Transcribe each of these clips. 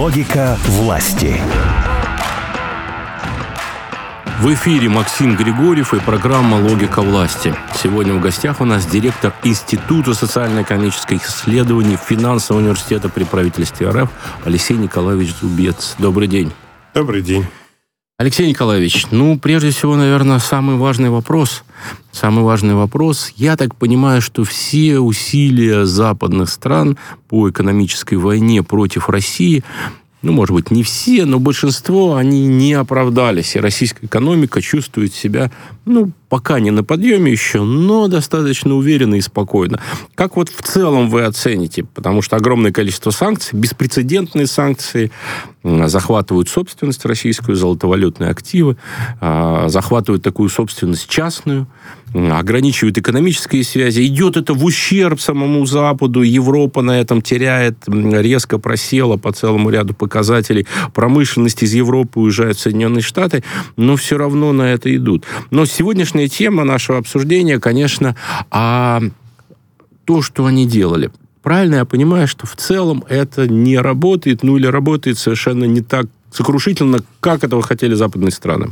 Логика власти. В эфире Максим Григорьев и программа «Логика власти». Сегодня в гостях у нас директор Института социально-экономических исследований Финансового университета при правительстве РФ Алексей Николаевич Зубец. Добрый день. Добрый день. Алексей Николаевич, прежде всего, наверное, самый важный вопрос. Я так понимаю, что все усилия западных стран по экономической войне против России, может быть, не все, но большинство, они не оправдались. И российская экономика чувствует себя, пока не на подъеме еще, но достаточно уверенно и спокойно. Как в целом вы оцените? Потому что огромное количество санкций, беспрецедентные санкции, захватывают собственность российскую, золотовалютные активы, захватывают такую собственность частную, ограничивают экономические связи. Идет это в ущерб самому Западу. Европа на этом теряет, резко просела по целому ряду показателей. Промышленность из Европы уезжает в Соединенные Штаты, но все равно на это идут. Но сегодняшняя тема нашего обсуждения, конечно, то, что они делали. Правильно я понимаю, что в целом это не работает, или работает совершенно не так сокрушительно, как этого хотели западные страны?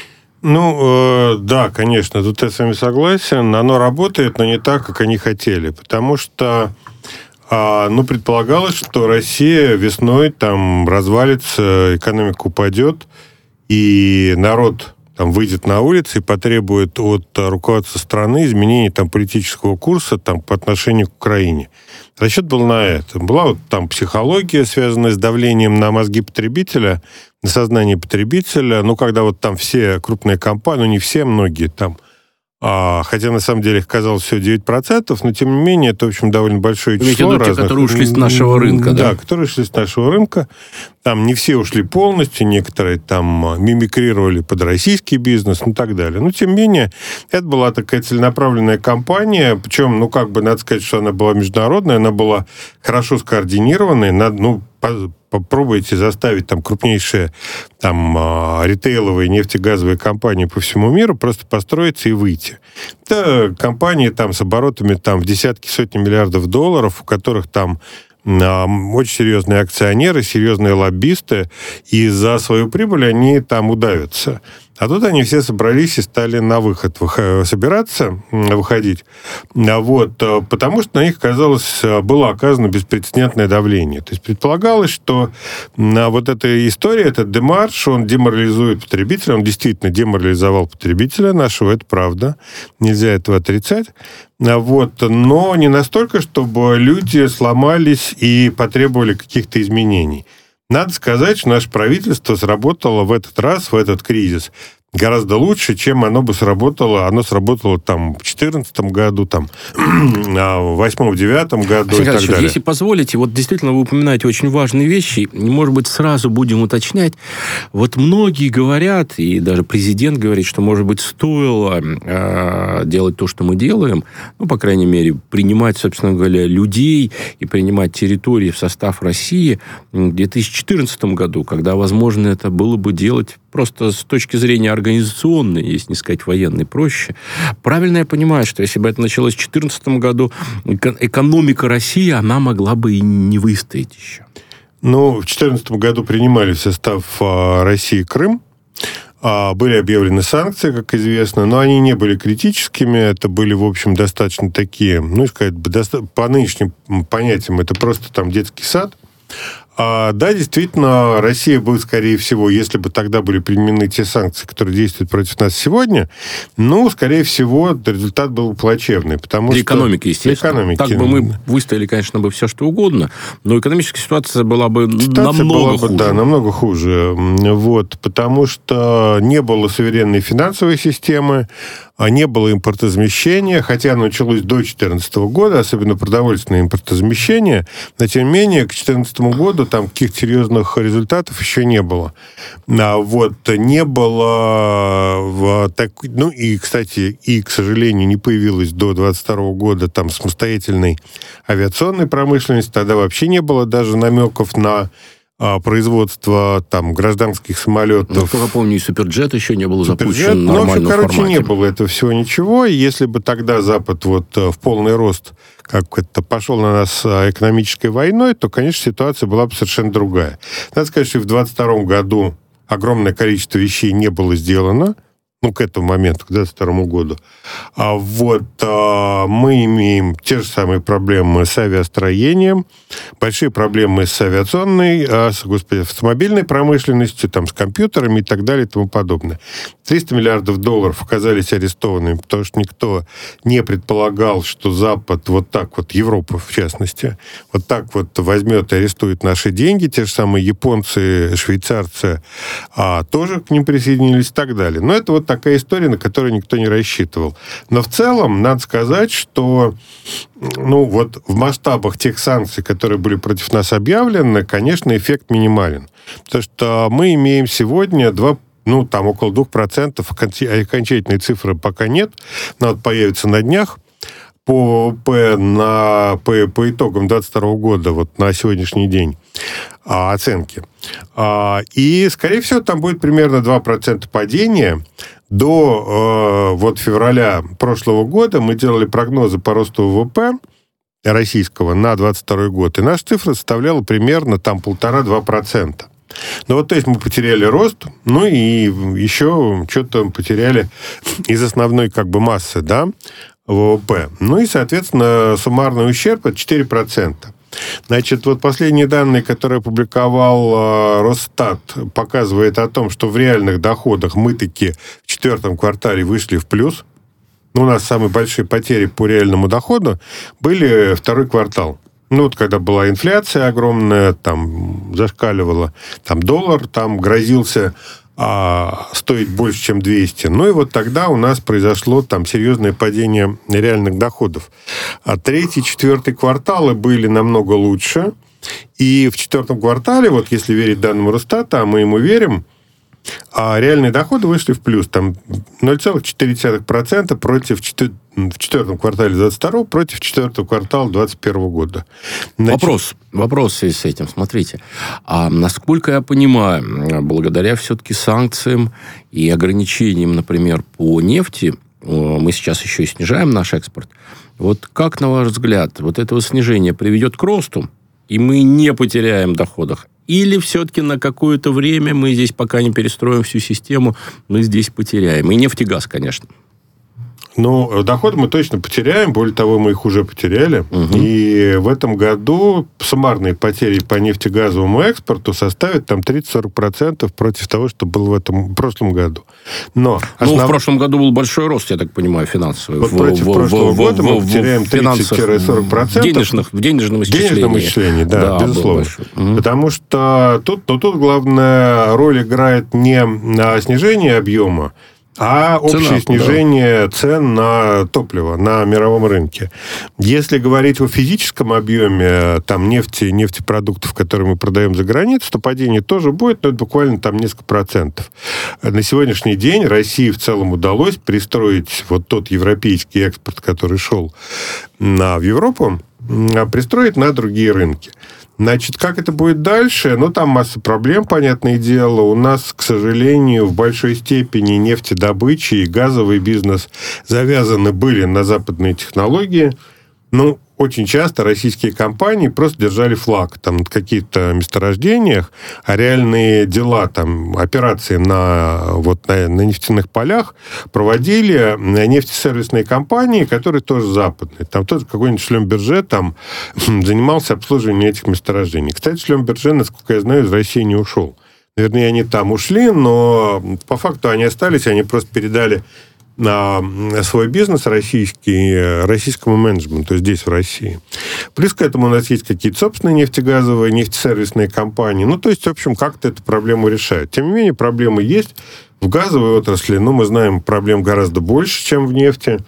Да, конечно, тут я с вами согласен. Оно работает, но не так, как они хотели. Потому что, предполагалось, что Россия весной развалится, экономика упадет, и народ выйдет на улицы и потребует от руководства страны изменений политического курса по отношению к Украине. Расчет был на это. Была психология, связанная с давлением на мозги потребителя, на сознание потребителя. Когда все крупные компании, не все, многие хотя на самом деле их казалось всего 9%, но тем не менее это, в общем, довольно большое число. Ведь это те, которые ушли с нашего рынка, да? Да, которые ушли с нашего рынка. Не все ушли полностью, некоторые мимикрировали под российский бизнес и так далее. Но, тем не менее, это была такая целенаправленная кампания, причем, надо сказать, что она была международная, она была хорошо скоординированная, попробуйте заставить крупнейшие ритейловые нефтегазовые компании по всему миру просто построиться и выйти. Это компании с оборотами в десятки, сотни миллиардов долларов, у которых очень серьезные акционеры, серьезные лоббисты, и за свою прибыль они удавятся. А тут они все собрались и стали на выходить, потому что на них, казалось, было оказано беспрецедентное давление. То есть предполагалось, что эта история, этот демарш, он деморализует потребителя, он действительно деморализовал потребителя нашего, это правда, нельзя этого отрицать. Но не настолько, чтобы люди сломались и потребовали каких-то изменений. Надо сказать, что наше правительство сработало в этот раз, в этот кризис, гораздо лучше, чем оно бы сработало. Оно сработало в 2014 году, в 2008-2009 году и так далее. Если позволите, действительно вы упоминаете очень важные вещи, и, может быть, сразу будем уточнять. Многие говорят, и даже президент говорит, что, может быть, стоило делать то, что мы делаем, по крайней мере, принимать, собственно говоря, людей и принимать территории в состав России в 2014 году, когда, возможно, это было бы делать просто с точки зрения организационной, если не сказать военной, проще. Правильно я понимаю, что если бы это началось в 2014 году, экономика России, она могла бы и не выстоять еще? В 2014 году принимали в состав России Крым. Были объявлены санкции, как известно, но они не были критическими. Это были, в общем, достаточно такие, по нынешним понятиям, это просто детский сад. Да, действительно, Россия бы, скорее всего, если бы тогда были применены те санкции, которые действуют против нас сегодня, скорее всего, результат был плачевный. Для экономики, естественно. Для экономики. Так бы мы выстояли, конечно, бы все, что угодно, но экономическая ситуация была бы намного хуже. Да, намного хуже. Потому что не было суверенной финансовой системы, не было импортозамещения, хотя оно началось до 2014 года, особенно продовольственное импортозамещение, но, тем не менее, к 2014 году каких-то серьезных результатов еще не было. Не было... и, кстати, к сожалению, не появилось до 2022 года самостоятельной авиационной промышленности, тогда вообще не было даже намеков на производства там гражданских самолетов. Насколько помню, и Суперджет еще не был запущен нормально в формате. Не было этого всего ничего. И если бы тогда Запад в полный рост как это пошел на нас экономической войной, то, конечно, ситуация была бы совершенно другая. Надо сказать, что и в 2022 году огромное количество вещей не было сделано, к этому моменту, к 2022 году. Мы имеем те же самые проблемы с авиастроением, большие проблемы с авиационной, автомобильной промышленностью, с компьютерами и так далее и тому подобное. 300 миллиардов долларов оказались арестованными, потому что никто не предполагал, что Запад Европа в частности, возьмет и арестует наши деньги. Те же самые японцы, швейцарцы тоже к ним присоединились и так далее. Но это такая история, на которую никто не рассчитывал. Но в целом, надо сказать, что в масштабах тех санкций, которые были против нас объявлены, конечно, эффект минимален. Потому что мы имеем сегодня около 2%, окончательной цифры пока нет, но появится на днях, по ВВП по итогам 2022 года, на сегодняшний день, оценки. И, скорее всего, там будет примерно 2% падения. До февраля прошлого года мы делали прогнозы по росту ВВП российского на 2022 год, и наша цифра составляла примерно 1,5-2%. То есть мы потеряли рост, и еще что-то потеряли из основной массы, ВВП. И, соответственно, суммарный ущерб – это 4%. Значит, последние данные, которые опубликовал Росстат, показывают о том, что в реальных доходах мы таки в четвертом квартале вышли в плюс. У нас самые большие потери по реальному доходу были второй квартал. Когда была инфляция огромная, зашкаливала, доллар грозился стоить больше, чем 200. Тогда у нас произошло серьезное падение реальных доходов. Третий, четвертый кварталы были намного лучше. И в четвертом квартале, если верить данным Росстата, а мы ему верим, реальные доходы вышли в плюс. 0,4% в четвертом квартале 2022 против четвертого квартала 2021 года. Вопрос в связи с этим. Смотрите. Насколько я понимаю, благодаря все-таки санкциям и ограничениям, например, по нефти, мы сейчас еще и снижаем наш экспорт. Как, на ваш взгляд, это снижение приведет к росту, и мы не потеряем в доходах? Или все-таки на какое-то время мы здесь, пока не перестроим всю систему, мы здесь потеряем? И нефть и газ, конечно. Доходы мы точно потеряем. Более того, мы их уже потеряли. Угу. И в этом году суммарные потери по нефтегазовому экспорту составят 30-40% против того, что было в прошлом году. Но в прошлом году был большой рост, я так понимаю, финансовый. Против прошлого года мы потеряем 30-40%. В денежном исчислении. Да, безусловно. Потому что тут главная роль играет не снижение объема, а общее снижение цен на топливо на мировом рынке. Если говорить о физическом объеме нефтепродуктов, которые мы продаем за границу, то падение тоже будет, но это буквально несколько процентов. На сегодняшний день России в целом удалось пристроить тот европейский экспорт, который шел в Европу, пристроить на другие рынки. Значит, как это будет дальше? Там масса проблем, понятное дело. У нас, к сожалению, в большой степени нефтедобыча и газовый бизнес завязаны были на западные технологии. Очень часто российские компании просто держали флаг на каких-то месторождениях, а реальные дела, операции на нефтяных полях проводили нефтесервисные компании, которые тоже западные. Тоже какой-нибудь Шлёмберже занимался обслуживанием этих месторождений. Кстати, Шлёмберже, насколько я знаю, из России не ушел. Наверное, они ушли, но по факту они остались, они просто передали на свой бизнес российскому менеджменту здесь, в России. Плюс к этому у нас есть какие-то собственные нефтегазовые, нефтесервисные компании. То есть, в общем, как-то эту проблему решают. Тем не менее, проблемы есть. В газовой отрасли, мы знаем, проблем гораздо больше, чем в нефти.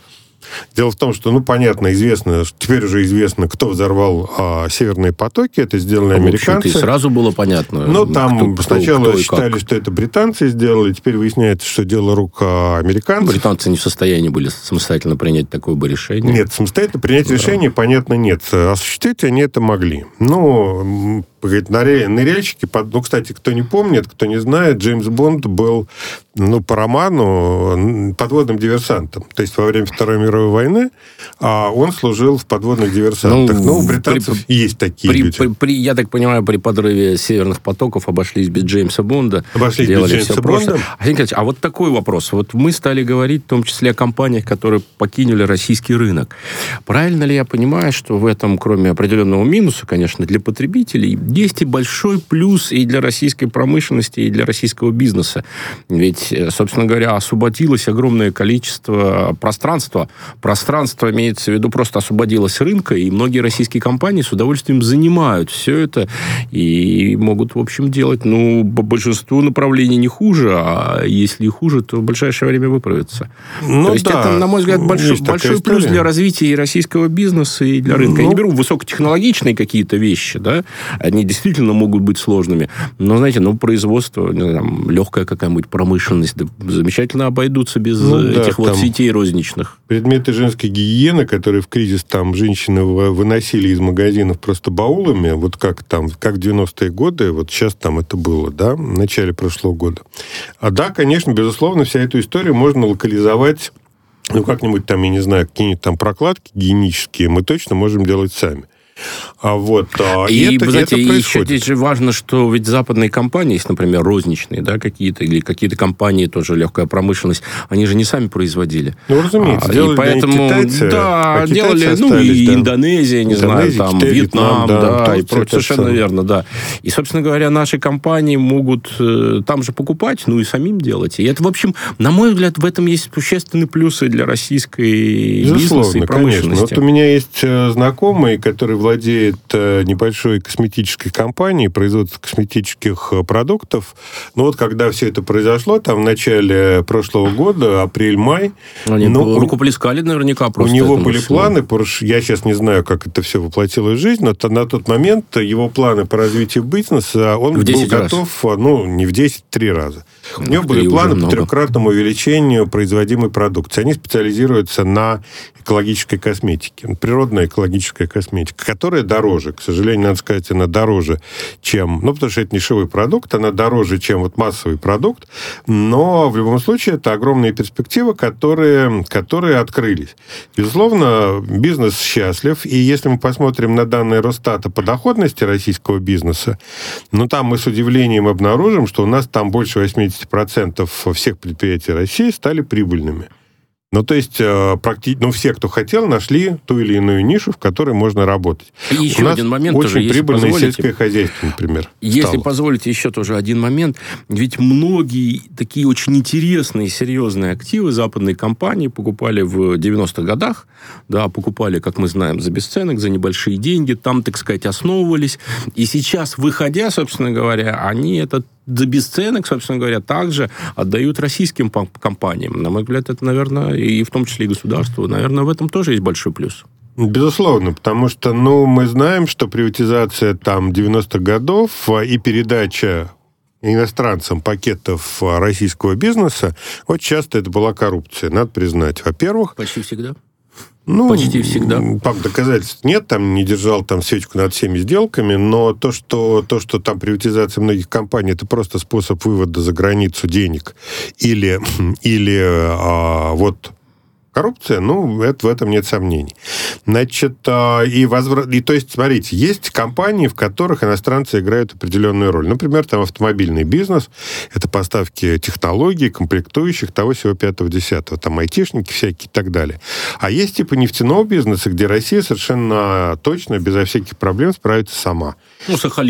Дело в том, что, ну, понятно, известно, теперь уже известно, кто взорвал северные потоки. Это сделали американцы. И сразу было понятно. Но там сначала считали, что это британцы сделали. Теперь выясняется, что дело рук американцев. Британцы не в состоянии были самостоятельно принять такое бы решение. Нет, самостоятельно принять решение, понятно, нет. Осуществить они это могли. Ну, ныряльщики, ну, кстати, кто не помнит, кто не знает, Джеймс Бонд был, ну, по роману подводным диверсантом. То есть во время Второй мировой войны он служил в подводных диверсантах. Ну, у британцев есть такие люди. Я так понимаю, при подрыве северных потоков обошлись без Джеймса Бонда. Обошлись без Джеймса Бонда. А вот такой вопрос. Вот мы стали говорить в том числе о компаниях, которые покинули российский рынок. Правильно ли я понимаю, что в этом, кроме определенного минуса, конечно, для потребителей, есть и большой плюс и для российской промышленности, и для российского бизнеса? Ведь, собственно говоря, освободилось огромное количество пространства. Пространство имеется в виду просто освободилось рынка, и многие российские компании с удовольствием занимают все это и могут, в общем, делать, ну, по большинству направлений не хуже, а если и хуже, то в ближайшее время выправится. Ну, то есть это, на мой взгляд, большой плюс для развития и российского бизнеса, и для рынка. Я не беру высокотехнологичные какие-то вещи, да, они действительно могут быть сложными, но, знаете, производство, там, легкая какая-нибудь промышленность, да, замечательно обойдутся без этих вот сетей розничных. Предметы женской гигиены, которые в кризис там женщины выносили из магазинов просто баулами, вот как там, как в 90-е годы, вот сейчас там это было, да, в начале прошлого года. Да, конечно, безусловно, вся эту историю можно локализовать, ну, как-нибудь там, я не знаю, какие-нибудь там прокладки гигиенические мы точно можем делать сами. И, знаете, еще здесь же важно, что ведь западные компании, если, например, розничные, да, какие-то, или какие-то компании, тоже легкая промышленность, они же не сами производили. Ну, разумеется, делали, и поэтому, китайцы, делали, остались, и Индонезия, не знаю, там, Китай, Вьетнам, Турция, и прочее, совершенно верно, да. И, собственно говоря, наши компании могут там же покупать, ну, и самим делать. И это, в общем, на мой взгляд, в этом есть существенные плюсы для российской бизнеса и промышленности. Конечно. Вот у меня есть знакомый, который владеет небольшой косметической компанией, производства косметических продуктов. Но вот когда все это произошло, там в начале прошлого года, апрель-май... Они рукоплескали наверняка просто. У него были планы, я сейчас не знаю, как это все воплотилось в жизнь, но на тот момент его планы по развитию бизнеса, он был готов, не в 10, 3 раза. У него были планы по 3-кратному увеличению производимой продукции. Они специализируются на экологической косметике. Природная экологическая косметика, которая дороже. К сожалению, надо сказать, она дороже, чем... потому что это дешевый продукт, она дороже, чем вот массовый продукт. Но в любом случае это огромные перспективы, которые открылись. Безусловно, бизнес счастлив. И если мы посмотрим на данные Росстата по доходности российского бизнеса, там мы с удивлением обнаружим, что у нас там больше 80% всех предприятий России стали прибыльными. То есть, все, кто хотел, нашли ту или иную нишу, в которой можно работать. И еще один момент очень тоже, прибыльное сельское хозяйство, например. Если позволите, еще тоже один момент. Ведь многие такие очень интересные, серьезные активы западные компании покупали в 90-х годах. Да, покупали, как мы знаем, за бесценок, за небольшие деньги. Там, так сказать, основывались. И сейчас, выходя, собственно говоря, они этот за бесценок, собственно говоря, также отдают российским компаниям. На мой взгляд, это, наверное, и в том числе и государству, наверное, в этом тоже есть большой плюс. Безусловно, потому что, мы знаем, что приватизация 90-х годов и передача иностранцам пакетов российского бизнеса, вот часто это была коррупция, надо признать. Во-первых... Почти всегда. Почти всегда. Там доказательств нет, там не держал свечку над всеми сделками, но то, что там приватизация многих компаний, это просто способ вывода за границу денег или коррупция, в этом нет сомнений. Значит, то есть, смотрите, есть компании, в которых иностранцы играют определенную роль. Например, там автомобильный бизнес, это поставки технологий, комплектующих, того всего 5-10, там айтишники всякие и так далее. А есть типа нефтяного бизнеса, где Россия совершенно точно, безо всяких проблем справится сама. Сахалин.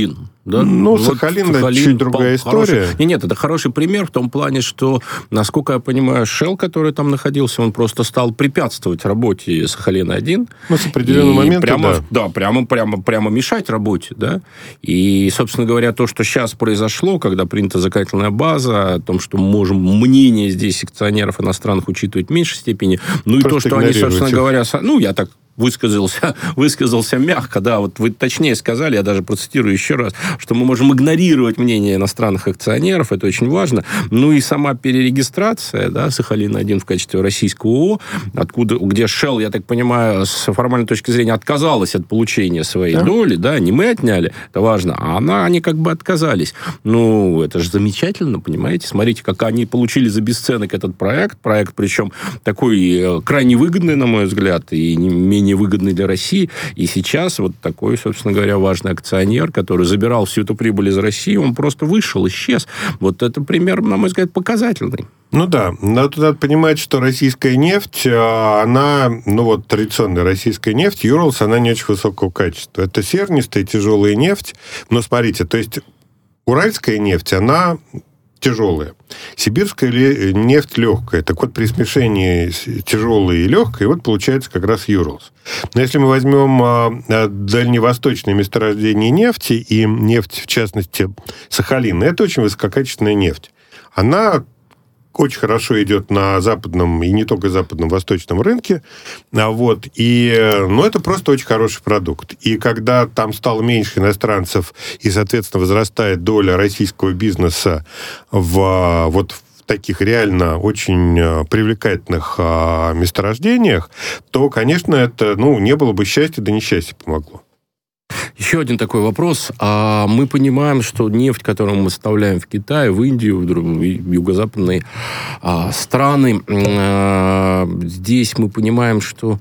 Да? Ну, Сахалин, это чуть другая история. Нет, это хороший пример в том плане, что, насколько я понимаю, Shell, который там находился, он просто стал препятствовать работе Сахалина-1. Ну, с определенного момента, да. Прямо мешать работе, да. И, собственно говоря, то, что сейчас произошло, когда принята законодательная база, о том, что мы можем мнение здесь акционеров иностранных учитывать в меньшей степени, ну, просто и то, что они, собственно говоря, ну, я так высказался мягко, да, вот вы точнее сказали, я даже процитирую еще раз, что мы можем игнорировать мнение иностранных акционеров, это очень важно, ну и сама перерегистрация, да, Сахалина-1 в качестве российского ООО, где Shell, я так понимаю, с формальной точки зрения отказалась от получения своей доли, да, не мы отняли, это важно, а они как бы отказались. Ну, это же замечательно, понимаете, смотрите, как они получили за бесценок этот проект причем такой крайне выгодный, на мой взгляд, и не менее выгодный для России. И сейчас вот такой, собственно говоря, важный акционер, который забирал всю эту прибыль из России, он просто вышел, исчез. Вот это пример, на мой взгляд, показательный. Ну да, но тут надо понимать, что российская нефть, она, традиционная российская нефть, Urals, она не очень высокого качества. Это сернистая, тяжелая нефть. Но смотрите, то есть уральская нефть, она тяжелая. Сибирская нефть легкая. Так вот, при смешении тяжелой и легкой, вот получается как раз Urals. Но если мы возьмем дальневосточные месторождения нефти и нефть, в частности, Сахалина, это очень высококачественная нефть. Она очень хорошо идет на западном, и не только западном, восточном рынке. Это просто очень хороший продукт. И когда там стало меньше иностранцев, и, соответственно, возрастает доля российского бизнеса в таких реально очень привлекательных месторождениях, то, конечно, это, не было бы счастья, да несчастье помогло. Еще один такой вопрос. Мы понимаем, что нефть, которую мы поставляем в Китай, в Индию, в юго-западные страны, здесь мы понимаем, что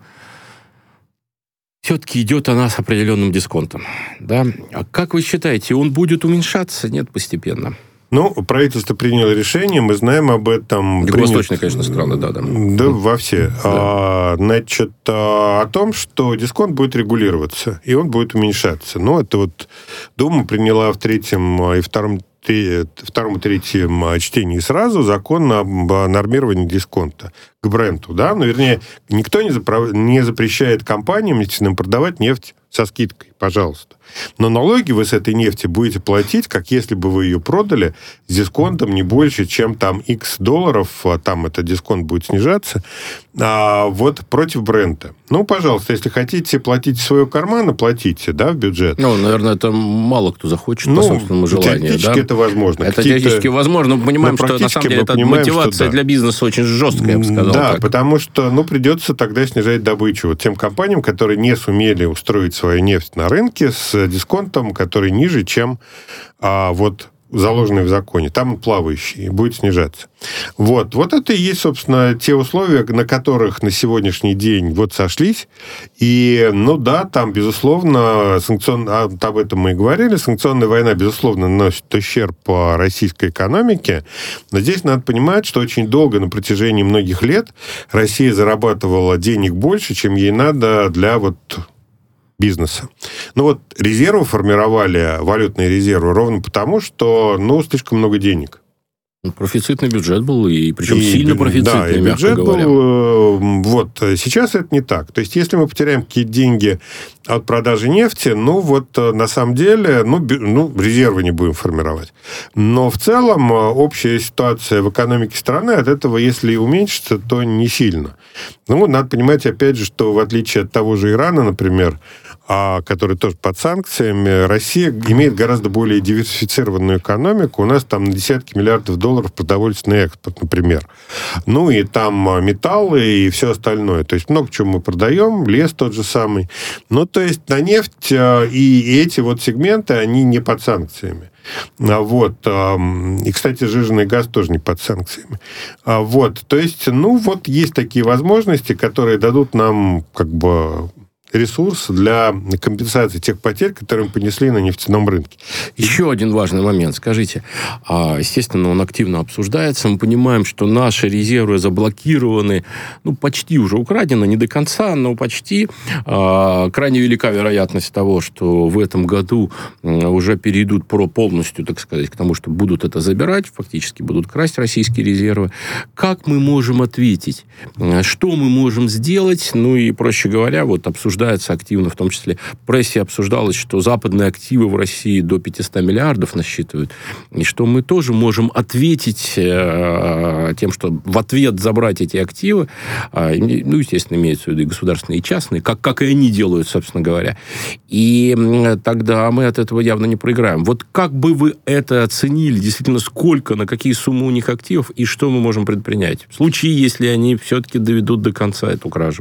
все-таки идет она с определенным дисконтом. Да? А как вы считаете, он будет уменьшаться? Нет, постепенно? Правительство приняло решение, мы знаем об этом. Юго-восточные, конечно, страны, да. Да, во все. Да. О том, что дисконт будет регулироваться, и он будет уменьшаться. Это Дума приняла в третьем и втором и третьем чтении сразу закон об нормировании дисконта к Бренту, да? Вернее, никто не запрещает компаниям нефтяным продавать нефть со скидкой, пожалуйста. Но налоги вы с этой нефти будете платить, как если бы вы ее продали с дисконтом не больше, чем там X долларов, там этот дисконт будет снижаться, против Брента. Пожалуйста, если хотите платить из своего кармана, платите, да, в бюджет. Наверное, это мало кто захочет по собственному желанию. Теоретически это возможно. Это теоретически возможно. Мы понимаем, что на самом деле это мотивация для бизнеса очень жесткая, я бы сказал. Да, так. Потому что, придется тогда снижать добычу тем компаниям, которые не сумели устроить свою нефть на рынке с дисконтом, который ниже, чем заложенный в законе. Там он плавающий, и будет снижаться. Вот это и есть, собственно, те условия, на которых на сегодняшний день сошлись. И, там, безусловно, об этом мы и говорили, санкционная война, безусловно, наносит ущерб по российской экономике. Но здесь надо понимать, что очень долго, на протяжении многих лет, Россия зарабатывала денег больше, чем ей надо для бизнеса. Резервы формировали, валютные резервы, ровно потому, что, слишком много денег. Профицитный бюджет был, и причем сильно профицитный, да, и мягко бюджет говоря. был. Сейчас это не так. То есть, если мы потеряем какие-то деньги от продажи нефти, на самом деле, резервы не будем формировать. Но в целом общая ситуация в экономике страны от этого, если и уменьшится, то не сильно. Надо понимать, опять же, что в отличие от того же Ирана, например, который тоже под санкциями, Россия имеет гораздо более диверсифицированную экономику. У нас там на десятки миллиардов долларов продовольственный экспорт, например. И там металлы и все остальное. То есть много чего мы продаем, лес тот же самый. То есть на нефть и эти сегменты, они не под санкциями. И, кстати, сжиженный газ тоже не под санкциями. То есть, есть такие возможности, которые дадут нам ресурс для компенсации тех потерь, которые мы понесли на нефтяном рынке. Еще один важный момент. Скажите, естественно, он активно обсуждается. Мы понимаем, что наши резервы заблокированы, почти уже украдены, не до конца, но почти. Крайне велика вероятность того, что в этом году уже перейдут полностью, так сказать, к тому, что будут это забирать, фактически будут красть российские резервы. Как мы можем ответить? Что мы можем сделать? И, проще говоря, обсуждается активно, в том числе в прессе обсуждалось, что западные активы в России до 500 миллиардов насчитывают, и что мы тоже можем ответить тем, что в ответ забрать эти активы, естественно, имеются в виду и государственные, и частные, как и они делают, собственно говоря. И тогда мы от этого явно не проиграем. Как бы вы это оценили? Действительно, сколько, на какие суммы у них активов, и что мы можем предпринять в случае, если они все-таки доведут до конца эту кражу?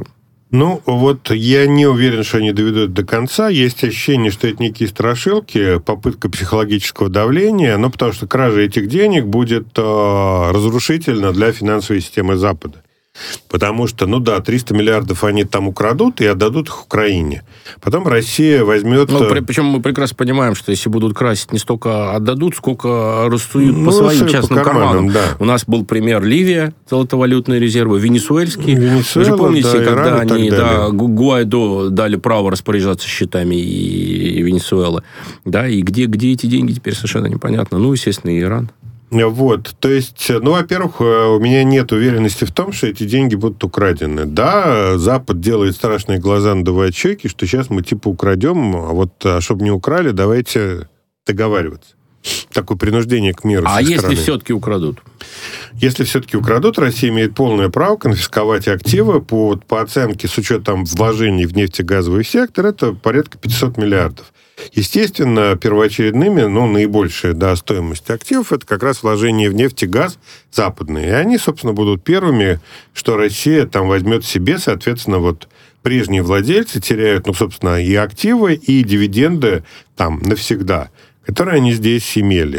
Я не уверен, что они доведут до конца. Есть ощущение, что это некие страшилки, попытка психологического давления, потому что кража этих денег будет разрушительна для финансовой системы Запада. Потому что, 300 миллиардов они там украдут и отдадут их Украине. Потом Россия возьмет... Причем мы прекрасно понимаем, что если будут красить, не столько отдадут, сколько рассуют по своим частным карманам. Да. У нас был пример Ливия, золотовалютные резервы, венесуэльские. Вы же помните, да, когда Иран они Гуайдо дали право распоряжаться счетами и Венесуэлы. Да, и где эти деньги теперь совершенно непонятно. Естественно, и Иран. То есть, во-первых, у меня нет уверенности в том, что эти деньги будут украдены. Да, Запад делает страшные глаза, надувает щеки, что сейчас мы украдем, чтобы не украли, давайте договариваться. Такое принуждение к миру. А если все-таки украдут? Если все-таки украдут, Россия имеет полное право конфисковать активы по оценке с учетом вложений в нефтегазовый сектор, это порядка 500 миллиардов. Естественно, первоочередными, наибольшая стоимость активов, это как раз вложения в нефть и газ западные. И они, собственно, будут первыми, что Россия там возьмет себе, соответственно, прежние владельцы теряют, собственно, и активы, и дивиденды там навсегда, которые они здесь имели.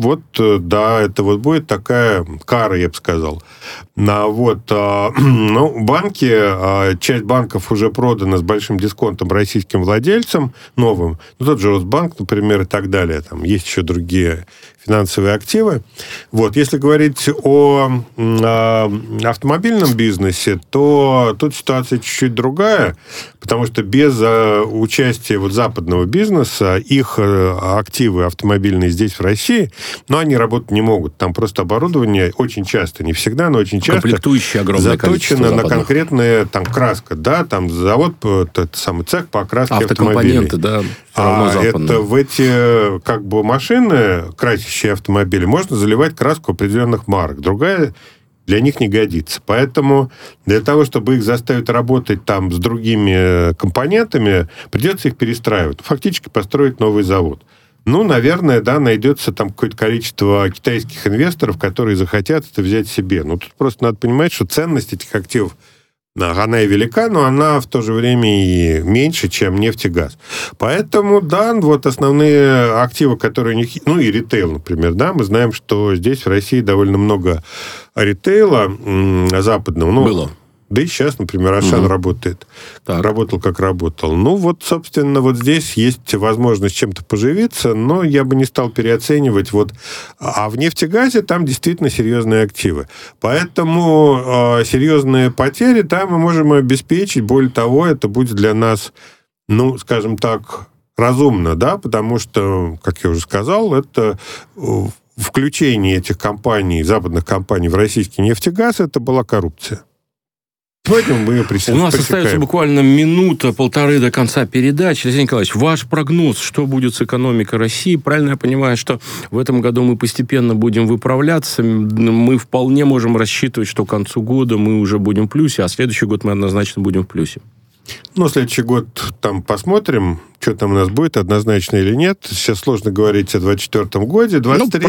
Это будет такая кара, я бы сказал. Банки, часть банков уже продана с большим дисконтом российским владельцам новым. Тот же Росбанк, например, и так далее. Там есть еще другие финансовые активы. Если говорить о автомобильном бизнесе, то тут ситуация чуть-чуть другая, потому что без участия западного бизнеса их активы автомобильные здесь, в России, они работать не могут. Там просто оборудование очень часто, не всегда, но очень часто заточено на конкретные краска. Да, там завод, самый цех по окраске автомобилей. Автокомпоненты, да, все равно западные. Это в эти машины, красящие автомобили, можно заливать краску определенных марок. Другая для них не годится. Поэтому для того, чтобы их заставить работать там с другими компонентами, придется их перестраивать. Фактически построить новый завод. Наверное, найдется там какое-то количество китайских инвесторов, которые захотят это взять себе. Тут просто надо понимать, что ценность этих активов, она и велика, но она в то же время и меньше, чем нефть и газ. Поэтому, основные активы, которые у них... и ритейл, например, мы знаем, что здесь, в России, довольно много ритейла западного. Было. Да и сейчас, например, Ашан работает. Так. Работал, как работал. Собственно, здесь есть возможность чем-то поживиться, но я бы не стал переоценивать. А в нефтегазе там действительно серьезные активы. Поэтому серьезные потери там мы можем обеспечить. Более того, это будет для нас, скажем так, разумно, потому что, как я уже сказал, это... Включение этих компаний, западных компаний в российский нефтегаз, это была коррупция. Поэтому мы ее У нас остается буквально минута-полторы до конца передачи. Алексей Николаевич, ваш прогноз, что будет с экономикой России? Правильно я понимаю, что в этом году мы постепенно будем выправляться, мы вполне можем рассчитывать, что к концу года мы уже будем в плюсе, а следующий год мы однозначно будем в плюсе? Следующий год там посмотрим, что там у нас будет, однозначно или нет. Сейчас сложно говорить о 2024 годе.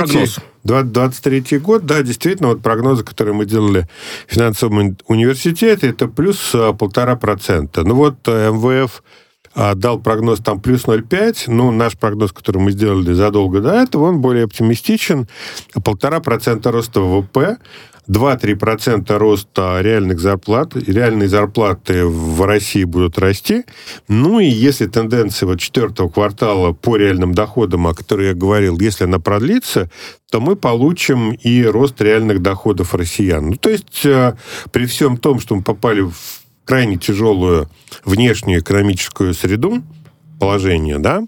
23 год, действительно, прогнозы, которые мы делали в финансовом университете, это плюс 1,5%. МВФ дал прогноз там плюс 0,5%. Наш прогноз, который мы сделали задолго до этого, он более оптимистичен. 1,5% роста ВВП. 2-3% роста реальных зарплат, реальные зарплаты в России будут расти. Ну и если тенденция вот 4-го квартала по реальным доходам, о которой я говорил, если она продлится, то мы получим и рост реальных доходов россиян. Ну, то есть при всем том, что мы попали в крайне тяжелую внешнюю экономическую среду, положение, да,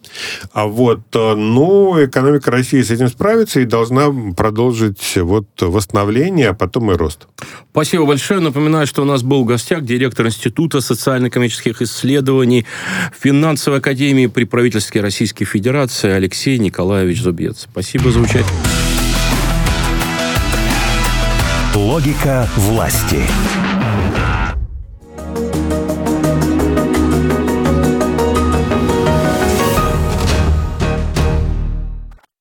но экономика России с этим справится и должна продолжить восстановление, а потом и рост. Спасибо большое. Напоминаю, что у нас был в гостях директор Института социально-экономических исследований Финансовой академии при правительстве Российской Федерации Алексей Николаевич Зубец. Спасибо за участие. Логика власти.